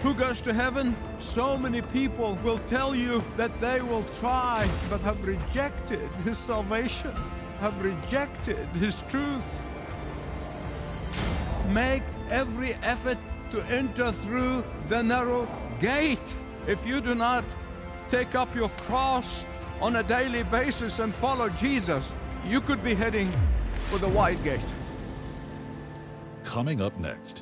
Who goes to heaven? So many people will tell you that they will try, but have rejected His salvation, have rejected His truth. Make every effort to enter through the narrow gate. If you do not take up your cross on a daily basis and follow Jesus, you could be heading for the wide gate. Coming up next.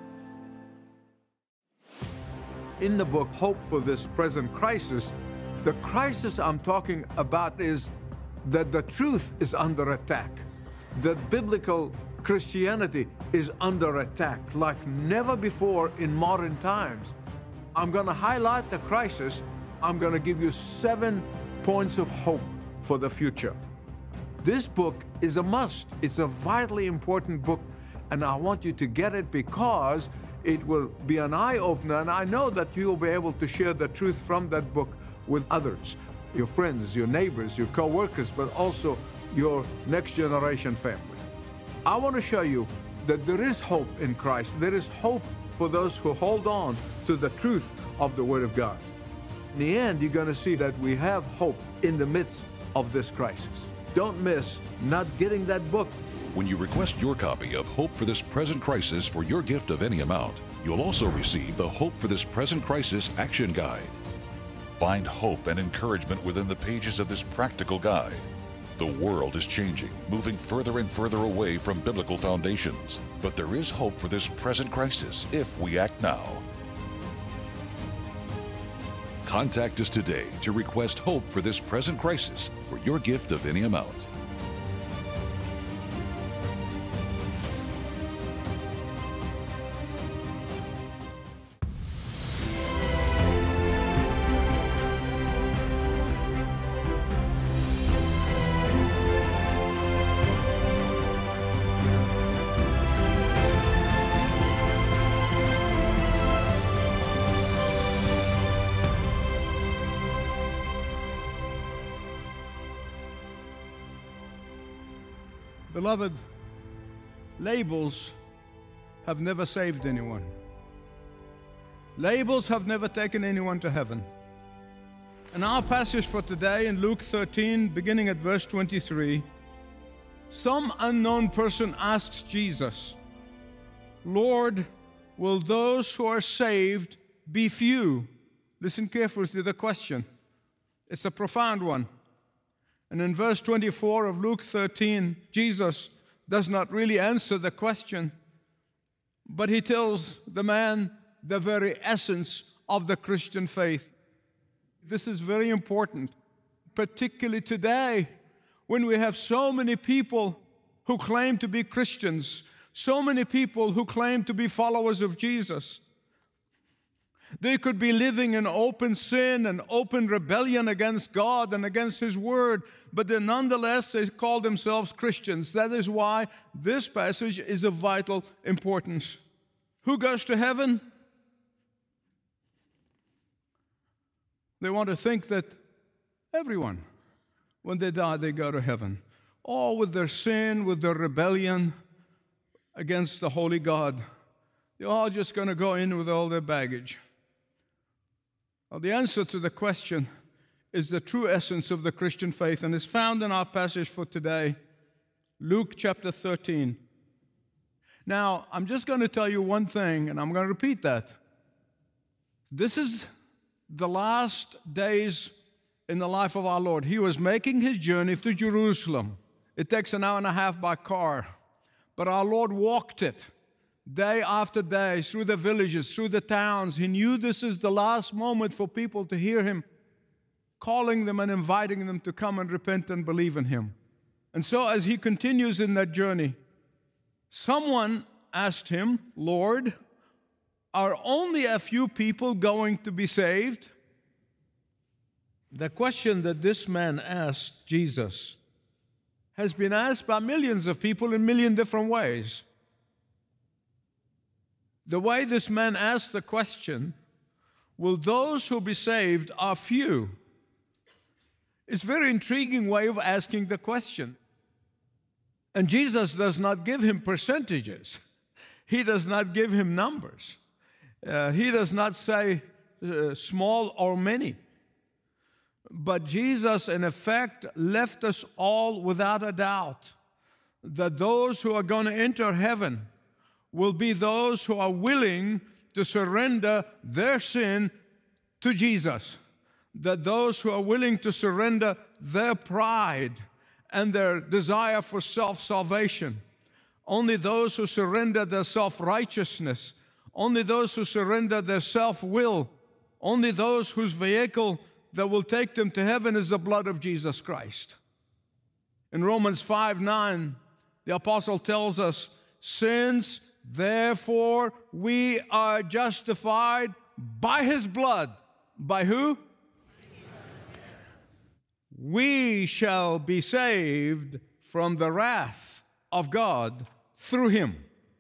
In the book, Hope for This Present Crisis, the crisis I'm talking about is that the truth is under attack. That biblical Christianity is under attack like never before in modern times. I'm going to highlight the crisis. I'm going to give you 7 points of hope for the future. This book is a must. It's a vitally important book, and I want you to get it because it will be an eye-opener, and I know that you'll be able to share the truth from that book with others, your friends, your neighbors, your co-workers, but also your next generation family. I want to show you that there is hope in Christ. There is hope for those who hold on to the truth of the Word of God. In the end, you're going to see that we have hope in the midst of this crisis. Don't miss not getting that book. When you request your copy of Hope for This Present Crisis for your gift of any amount, you'll also receive the Hope for This Present Crisis Action Guide. Find hope and encouragement within the pages of this practical guide. The world is changing, moving further and further away from biblical foundations. But there is hope for this present crisis if we act now. Contact us today to request hope for this present crisis for your gift of any amount. Beloved, labels have never saved anyone. Labels have never taken anyone to heaven. In our passage for today in Luke 13, beginning at verse 23, some unknown person asks Jesus, "Lord, will those who are saved be few?" Listen carefully to the question. It's a profound one. And in verse 24 of Luke 13, Jesus does not really answer the question, but He tells the man the very essence of the Christian faith. This is very important, particularly today when we have so many people who claim to be Christians, so many people who claim to be followers of Jesus. They could be living in open sin and open rebellion against God and against His Word, but then nonetheless they call themselves Christians. That is why this passage is of vital importance. Who goes to heaven? They want to think that everyone, when they die, they go to heaven. All with their sin, with their rebellion against the holy God. They're all just going to go in with all their baggage. Well, the answer to the question is the true essence of the Christian faith, and is found in our passage for today, Luke chapter 13. Now, I'm just going to tell you one thing, and I'm going to repeat that. This is the last days in the life of our Lord. He was making His journey to Jerusalem. It takes an hour and a half by car, but our Lord walked it. Day after day, through the villages, through the towns. He knew this is the last moment for people to hear Him calling them and inviting them to come and repent and believe in Him. And so as He continues in that journey, someone asked Him, "Lord, are only a few people going to be saved?" The question that this man asked Jesus has been asked by millions of people in a million different ways. The way this man asked the question, "Will those who be saved are few?" It's a very intriguing way of asking the question. And Jesus does not give him percentages. He does not give him numbers. He does not say small or many. But Jesus, in effect, left us all without a doubt that those who are going to enter heaven will be those who are willing to surrender their sin to Jesus. That those who are willing to surrender their pride and their desire for self-salvation, only those who surrender their self-righteousness, only those who surrender their self-will, only those whose vehicle that will take them to heaven is the blood of Jesus Christ. In Romans 5:9, the apostle tells us, since therefore we are justified by his blood. By who? We shall be saved from the wrath of God through him.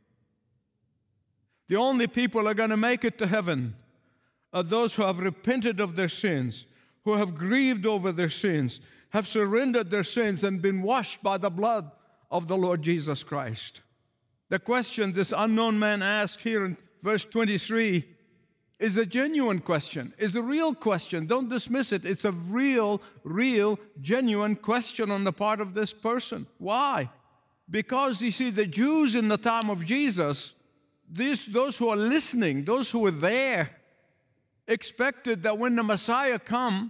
The only people who are going to make it to heaven are those who have repented of their sins, who have grieved over their sins, have surrendered their sins and been washed by the blood of the Lord Jesus Christ. The question this unknown man asked here in verse 23 is a genuine question, is a real question. Don't dismiss it. It's a real, genuine question on the part of this person. Why? Because, you see, the Jews in the time of Jesus, those who are listening, those who were there, expected that when the Messiah come,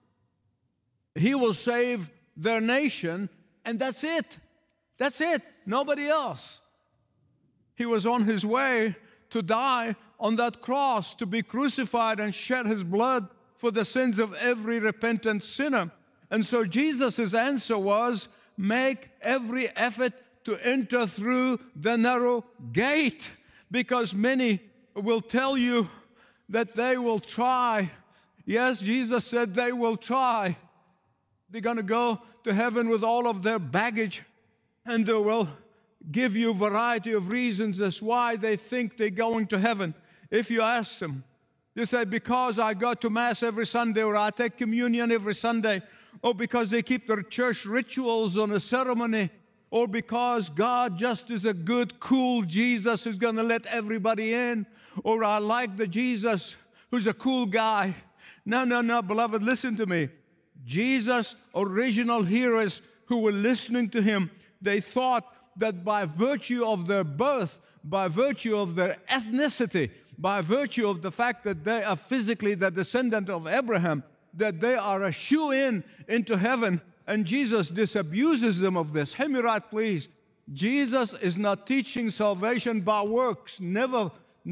he will save their nation, and that's it. That's it. Nobody else. He was on his way to die on that cross, to be crucified and shed his blood for the sins of every repentant sinner. And so Jesus' answer was, make every effort to enter through the narrow gate, because many will tell you that they will try. Yes, Jesus said they will try. They're going to go to heaven with all of their baggage, and they will give you a variety of reasons as why they think they're going to heaven. If you ask them, they say, because I go to Mass every Sunday, or I take communion every Sunday, or because they keep their church rituals on a ceremony, or because God just is a good, cool Jesus who's going to let everybody in, or I like the Jesus who's a cool guy. No, beloved, listen to me. Jesus' original hearers who were listening to him, they thought that by virtue of their birth, by virtue of their ethnicity, by virtue of the fact that they are physically the descendant of Abraham, that they are a shoo-in into heaven, and Jesus disabuses them of this. Hear me right, please. Jesus is not teaching salvation by works. Never.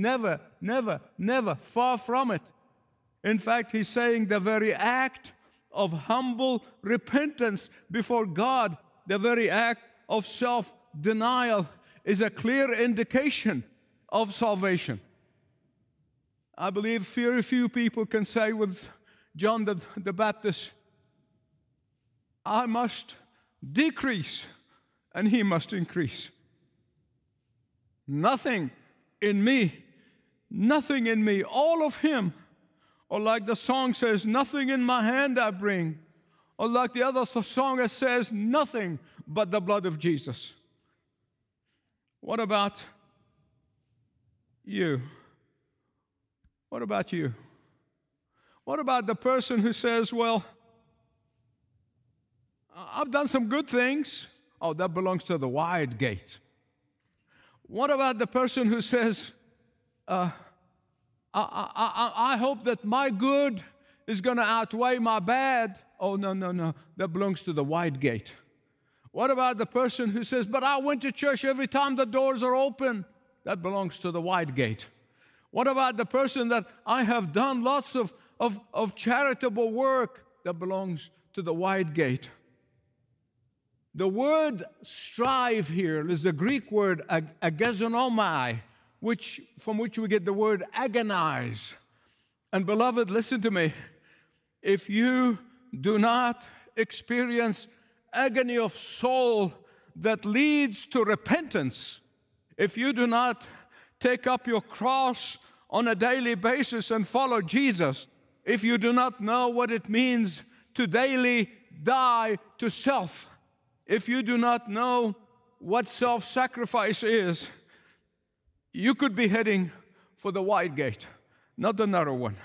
Far from it. In fact, he's saying the very act of humble repentance before God, the very act of self-denial, is a clear indication of salvation. I believe very few people can say with John the Baptist, I must decrease and he must increase. Nothing in me, all of him. Or like the song says, nothing in my hand I bring. Or like the other song that says, nothing but the blood of Jesus. What about you? What about you? What about the person who says, well, I've done some good things. Oh, that belongs to the wide gate. What about the person who says, I hope that my good is going to outweigh my bad? Oh, no. That belongs to the wide gate. What about the person who says, but I went to church every time the doors are open? That belongs to the wide gate. What about the person that I have done lots of charitable work? That belongs to the wide gate. The word strive here is the Greek word agazonomai, from which we get the word agonize. And beloved, listen to me. If you do not experience agony of soul that leads to repentance, if you do not take up your cross on a daily basis and follow Jesus, if you do not know what it means to daily die to self, if you do not know what self-sacrifice is, you could be heading for the wide gate, not the narrow one.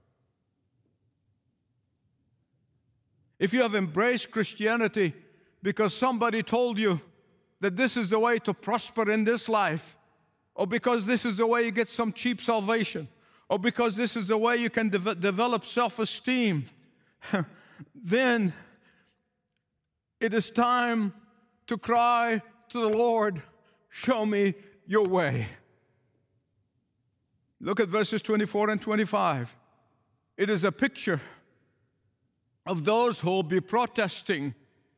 If you have embraced Christianity because somebody told you that this is the way to prosper in this life, or because this is the way you get some cheap salvation, or because this is the way you can develop self-esteem, then it is time to cry to the Lord, show me your way. Look at verses 24 and 25. It is a picture of those who will be protesting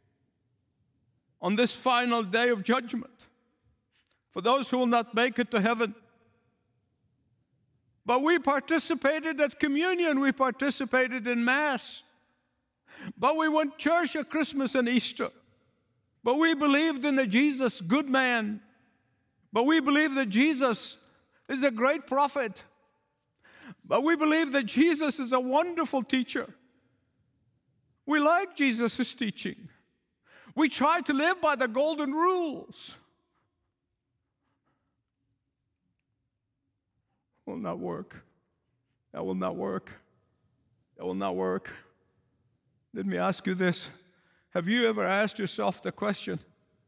on this final day of judgment, for those who will not make it to heaven. But we participated at communion, we participated in Mass, but we went to church at Christmas and Easter, but we believed in the Jesus, good man, but we believe that Jesus is a great prophet, but we believe that Jesus is a wonderful teacher. We like Jesus' teaching. We try to live by the golden rules. It will not work. That will not work. That will not work. Let me ask you this. Have you ever asked yourself the question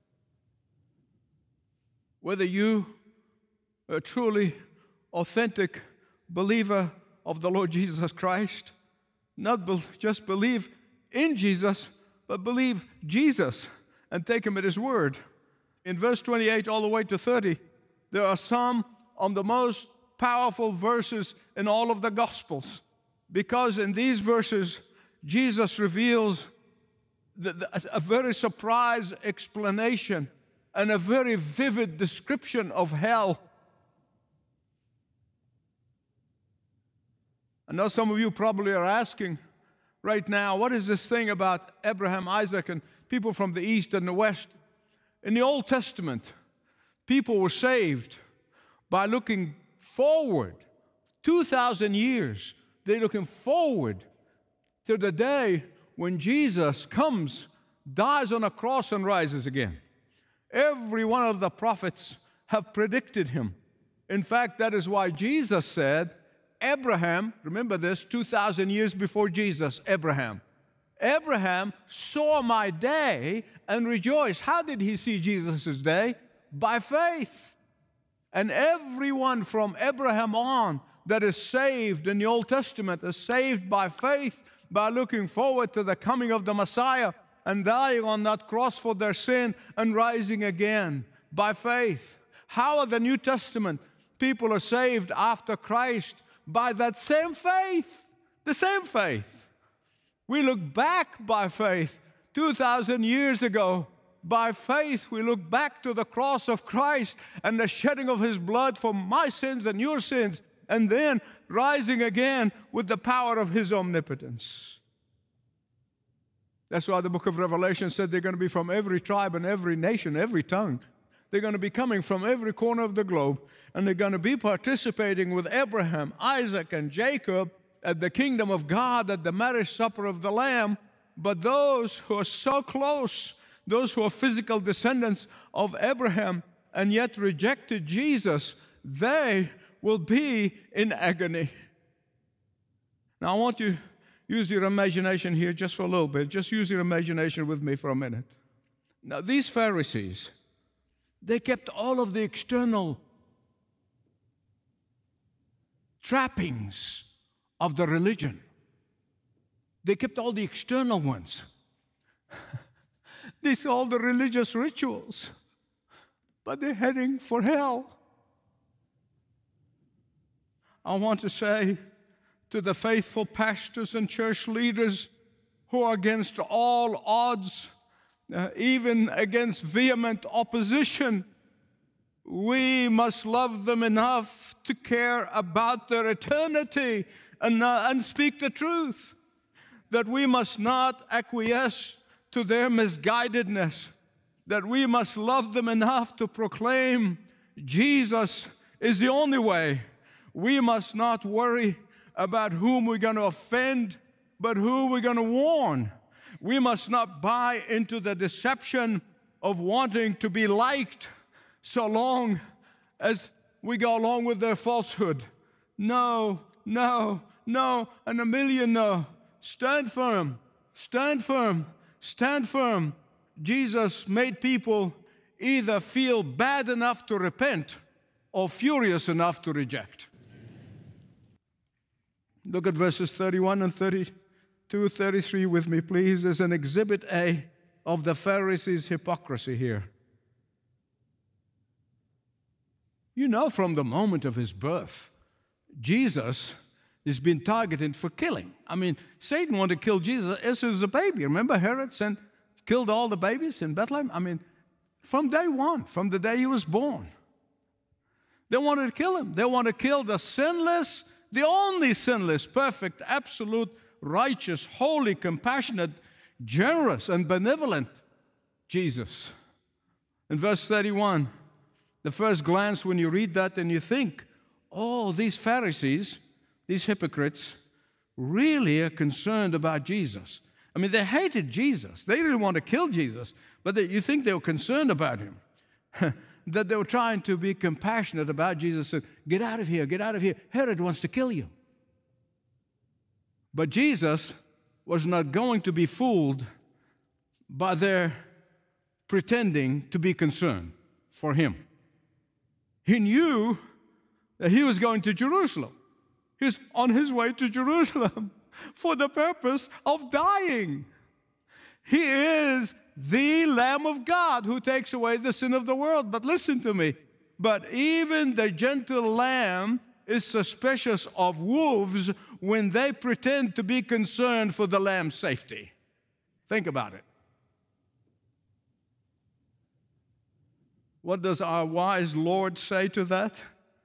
whether you are a truly authentic believer of the Lord Jesus Christ? Not just believe in Jesus, but believe Jesus and take him at his word. In verse 28 all the way to 30, there are some of the most powerful verses in all of the Gospels, because in these verses, Jesus reveals a very surprise explanation and a very vivid description of hell. I know some of you probably are asking right now, what is this thing about Abraham, Isaac, and people from the east and the west? In the Old Testament, people were saved by looking forward. 2,000 years, they're looking forward to the day when Jesus comes, dies on a cross, and rises again. Every one of the prophets have predicted him. In fact, that is why Jesus said, Abraham, remember this, 2,000 years before Jesus, Abraham saw my day and rejoiced. How did he see Jesus' day? By faith. And everyone from Abraham on that is saved in the Old Testament is saved by faith, by looking forward to the coming of the Messiah and dying on that cross for their sin and rising again by faith. How are the New Testament people are saved after Christ? By that same faith, the same faith. We look back by faith 2,000 years ago. By faith, we look back to the cross of Christ and the shedding of his blood for my sins and your sins, and then rising again with the power of his omnipotence. That's why the book of Revelation said they're going to be from every tribe and every nation, every tongue. They're going to be coming from every corner of the globe, and they're going to be participating with Abraham, Isaac, and Jacob at the kingdom of God, at the marriage supper of the Lamb. But those who are so close, those who are physical descendants of Abraham and yet rejected Jesus, they will be in agony. Now, I want you to use your imagination here just for a little bit. Just use your imagination with me for a minute. Now, these Pharisees, they kept all of the external trappings of the religion. They kept all the external ones. These are all the religious rituals, but they're heading for hell. I want to say to the faithful pastors and church leaders who are against all odds, even against vehement opposition, we must love them enough to care about their eternity and speak the truth, that we must not acquiesce to their misguidedness, that we must love them enough to proclaim Jesus is the only way. We must not worry about whom we're going to offend, but who we're going to warn. We must not buy into the deception of wanting to be liked so long as we go along with their falsehood. no, no, no, and a million no. Stand firm, stand firm, stand firm. Jesus made people either feel bad enough to repent or furious enough to reject. Look at verses 31 and 32, 33 with me, please. There's an exhibit A of the Pharisees' hypocrisy here. You know, from the moment of his birth, Jesus has been targeted for killing. I mean, Satan wanted to kill Jesus as he was a baby. Remember Herod killed all the babies in Bethlehem? I mean, from day one, from the day he was born. They wanted to kill him. They wanted to kill the sinless, the only sinless, perfect, absolute, righteous, holy, compassionate, generous, and benevolent Jesus. In verse 31, the first glance when you read that and you think, oh, these Pharisees, these hypocrites, really are concerned about Jesus. I mean, they hated Jesus. They didn't want to kill Jesus, but you think they were concerned about him. That they were trying to be compassionate about Jesus. Said, get out of here, get out of here. Herod wants to kill you. But Jesus was not going to be fooled by their pretending to be concerned for him. He knew that he was going to Jerusalem. He's on his way to Jerusalem for the purpose of dying. He is the Lamb of God who takes away the sin of the world. But listen to me. But even the gentle lamb is suspicious of wolves when they pretend to be concerned for the lamb's safety. Think about it. What does our wise Lord say to that?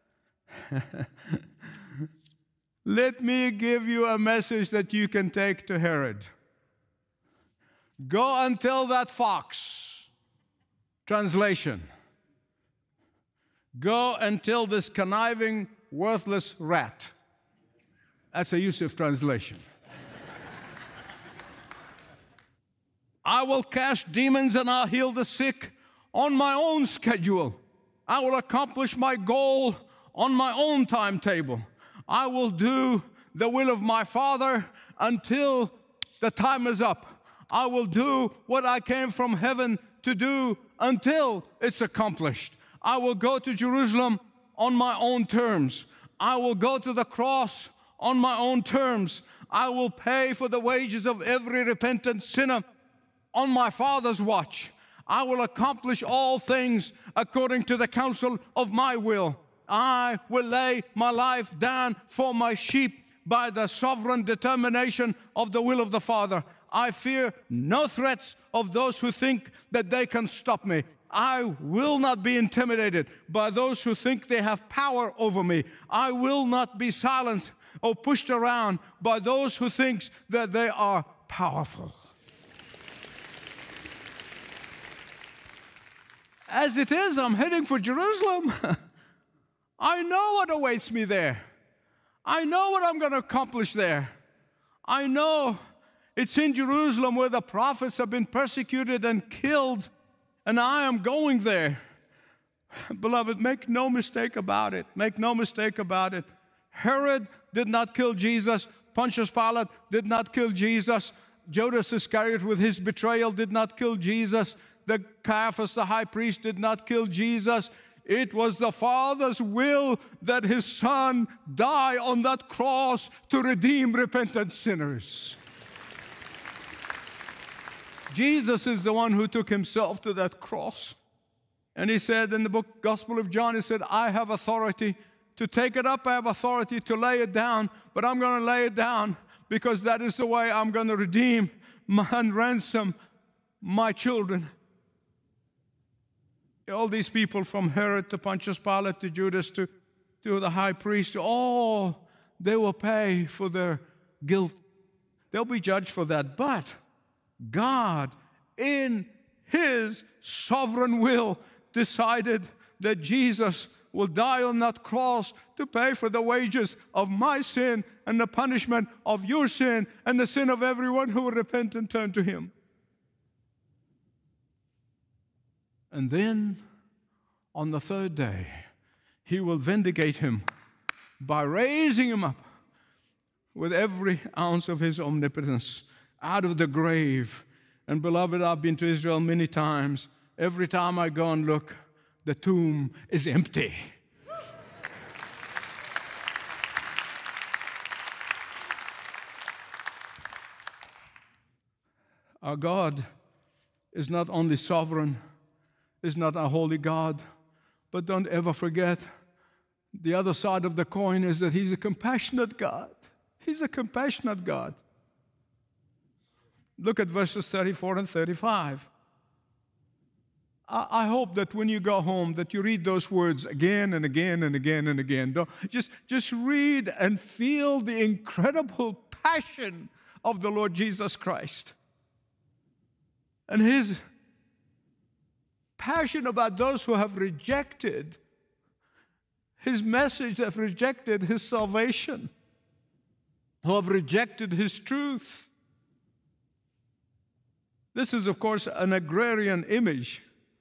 Let me give you a message that you can take to Herod. Go and tell that fox. Translation. Go and tell this conniving, worthless rat. That's a Yusuf translation. I will cast demons and I'll heal the sick on my own schedule. I will accomplish my goal on my own timetable. I will do the will of my Father until the time is up. I will do what I came from heaven to do until it's accomplished. I will go to Jerusalem on my own terms. I will go to the cross on my own terms. I will pay for the wages of every repentant sinner on my Father's watch. I will accomplish all things according to the counsel of my will. I will lay my life down for my sheep by the sovereign determination of the will of the Father. I fear no threats of those who think that they can stop me. I will not be intimidated by those who think they have power over me. I will not be silenced or pushed around by those who think that they are powerful. As it is, I'm heading for Jerusalem. I know what awaits me there. I know what I'm going to accomplish there. I know it's in Jerusalem where the prophets have been persecuted and killed, and I am going there. Beloved, make no mistake about it. Make no mistake about it. Herod did not kill Jesus. Pontius Pilate did not kill Jesus. Judas Iscariot with his betrayal did not kill Jesus. The Caiaphas, the high priest, did not kill Jesus. It was the Father's will that his Son die on that cross to redeem repentant sinners. Jesus is the one who took himself to that cross. And he said in the book Gospel of John, he said, I have authority to take it up. I have authority to lay it down. But I'm going to lay it down because that is the way I'm going to redeem and ransom my children. All these people from Herod to Pontius Pilate to Judas to the high priest, all they will pay for their guilt. They'll be judged for that. But God, in his sovereign will, decided that Jesus will die on that cross to pay for the wages of my sin and the punishment of your sin and the sin of everyone who will repent and turn to him. And then, on the third day, he will vindicate him by raising him up with every ounce of his omnipotence out of the grave. And beloved, I've been to Israel many times. Every time I go and look, the tomb is empty. Our God is not only sovereign, is not a holy God, but don't ever forget, the other side of the coin is that He's a compassionate God. He's a compassionate God. Look at verses 34 and 35. I hope that when you go home that you read those words again and again and again and again. Just read and feel the incredible passion of the Lord Jesus Christ. And His passion about those who have rejected His message, have rejected His salvation, who have rejected His truth. This is, of course, an agrarian image.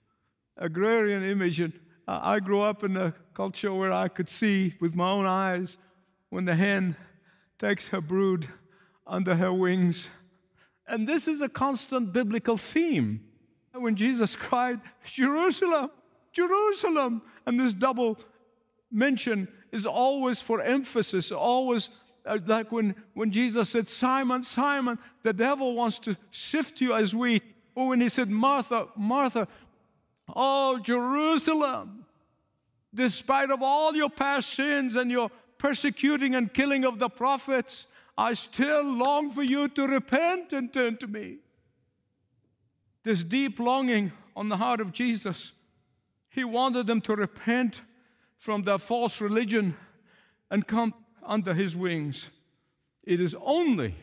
And I grew up in a culture where I could see with my own eyes when the hen takes her brood under her wings. And this is a constant biblical theme. When Jesus cried, Jerusalem, Jerusalem, and this double mention is always for emphasis, always like when Jesus said, Simon, Simon, the devil wants to sift you as wheat. Or when He said, Martha, Martha, oh, Jerusalem, despite of all your past sins and your persecuting and killing of the prophets, I still long for you to repent and turn to me. This deep longing on the heart of Jesus. He wanted them to repent from their false religion and come under His wings. It is only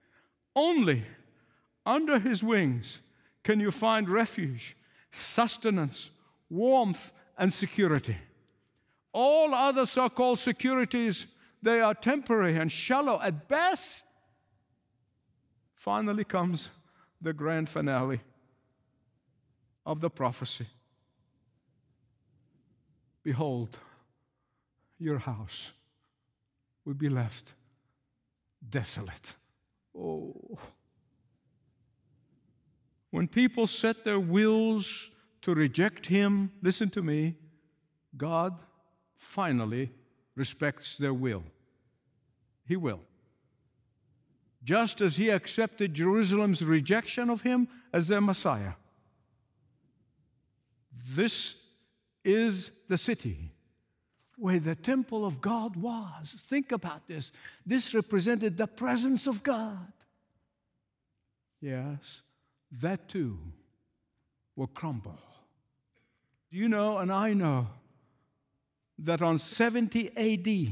under His wings can you find refuge, sustenance, warmth, and security. All other so-called securities, they are temporary and shallow at best. Finally comes the grand finale of the prophecy. Behold, your house will be left desolate. Oh. When people set their wills to reject Him, listen to me, God finally respects their will. He will. Just as He accepted Jerusalem's rejection of Him as their Messiah. This is the city where the temple of God was. Think about this. This represented the presence of God. Yes, that too will crumble. You know, and I know, that on 70 AD,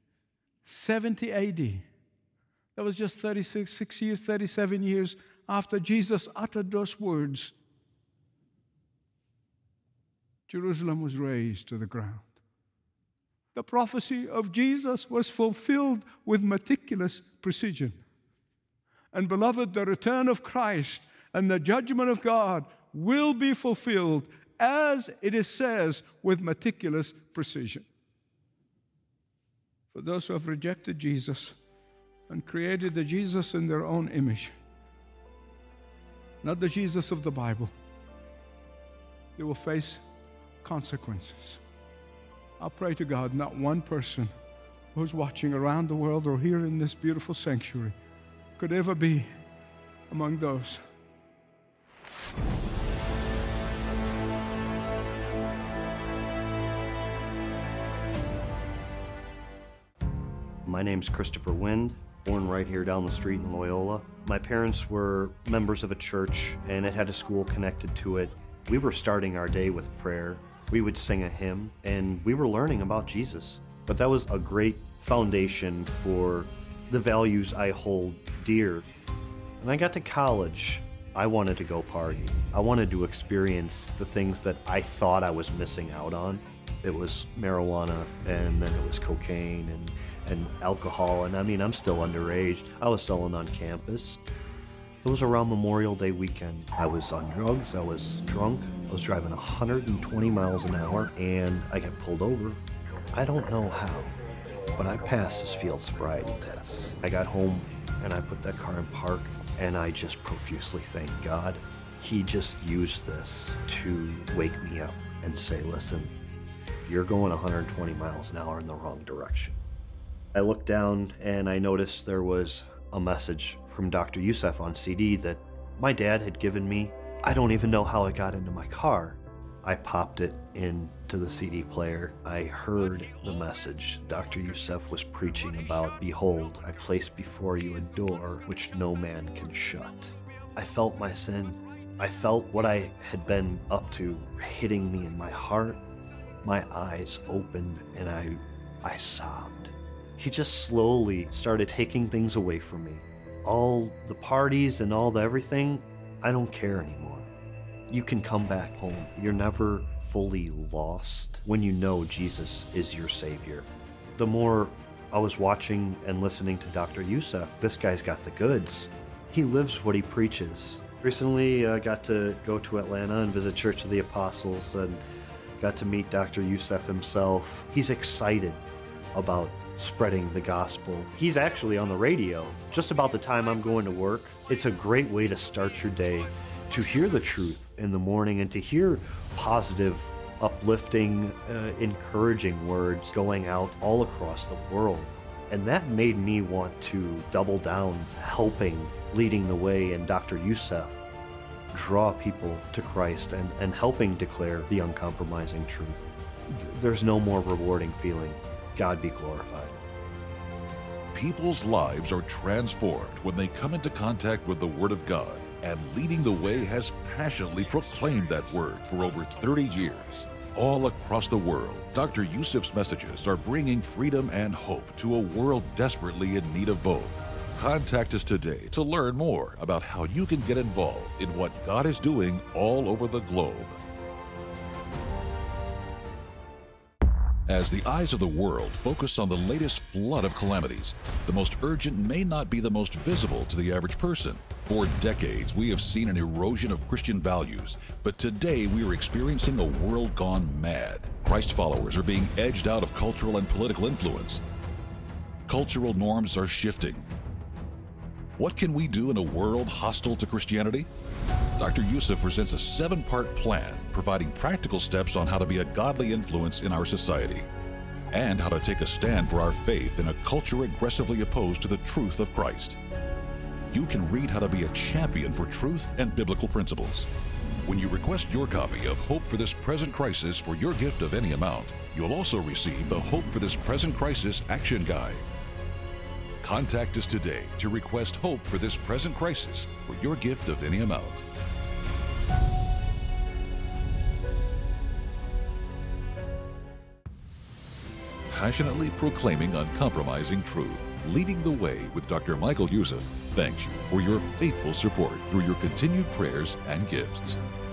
that was just 37 years after Jesus uttered those words, Jerusalem was razed to the ground. The prophecy of Jesus was fulfilled with meticulous precision. And beloved, the return of Christ and the judgment of God will be fulfilled as it is says with meticulous precision. For those who have rejected Jesus and created the Jesus in their own image, not the Jesus of the Bible, they will face consequences. I pray to God not one person who's watching around the world or here in this beautiful sanctuary could ever be among those. My name's Christopher Wind, born right here down the street in Loyola. My parents were members of a church, and it had a school connected to it. We were starting our day with prayer. We would sing a hymn, and we were learning about Jesus. But that was a great foundation for the values I hold dear. When I got to college, I wanted to go party. I wanted to experience the things that I thought I was missing out on. It was marijuana, and then it was cocaine, and alcohol, and I mean, I'm still underage. I was selling on campus. It was around Memorial Day weekend. I was on drugs, I was drunk, I was driving 120 miles an hour, and I got pulled over. I don't know how, but I passed his field sobriety test. I got home and I put that car in park, and I just profusely thanked God. He just used this to wake me up and say, listen, you're going 120 miles an hour in the wrong direction. I looked down and I noticed there was a message from Dr. Youssef on CD that my dad had given me. I don't even know how it got into my car. I popped it into the CD player. I heard the message. Dr. Youssef was preaching about, behold, I place before you a door which no man can shut. I felt my sin. I felt what I had been up to hitting me in my heart. My eyes opened and I sobbed. He just slowly started taking things away from me. All the parties and all the everything, I don't care anymore. You can come back home. You're never fully lost when you know Jesus is your Savior. The more I was watching and listening to Dr. Youssef, this guy's got the goods. He lives what he preaches. Recently, I got to go to Atlanta and visit Church of the Apostles and got to meet Dr. Youssef himself. He's excited about spreading the gospel. He's actually on the radio just about the time I'm going to work. It's a great way to start your day, to hear the truth in the morning and to hear positive, uplifting, encouraging words going out all across the world. And that made me want to double down, helping, leading the way, and Dr. Youssef draw people to Christ and helping declare the uncompromising truth. There's no more rewarding feeling. God be glorified. People's lives are transformed when they come into contact with the Word of God, and Leading the Way has passionately proclaimed that Word for over 30 years. All across the world, Dr. Youssef's messages are bringing freedom and hope to a world desperately in need of both. Contact us today to learn more about how you can get involved in what God is doing all over the globe. As the eyes of the world focus on the latest flood of calamities, the most urgent may not be the most visible to the average person. For decades, we have seen an erosion of Christian values, but today we are experiencing a world gone mad. Christ followers are being edged out of cultural and political influence. Cultural norms are shifting. What can we do in a world hostile to Christianity? Dr. Youssef presents a 7-part plan providing practical steps on how to be a godly influence in our society and how to take a stand for our faith in a culture aggressively opposed to the truth of Christ. You can read how to be a champion for truth and biblical principles. When you request your copy of Hope for This Present Crisis for your gift of any amount, you'll also receive the Hope for This Present Crisis Action Guide. Contact us today to request Hope for This Present Crisis for your gift of any amount. Passionately proclaiming uncompromising truth, Leading the Way with Dr. Michael Youssef thanks you for your faithful support through your continued prayers and gifts.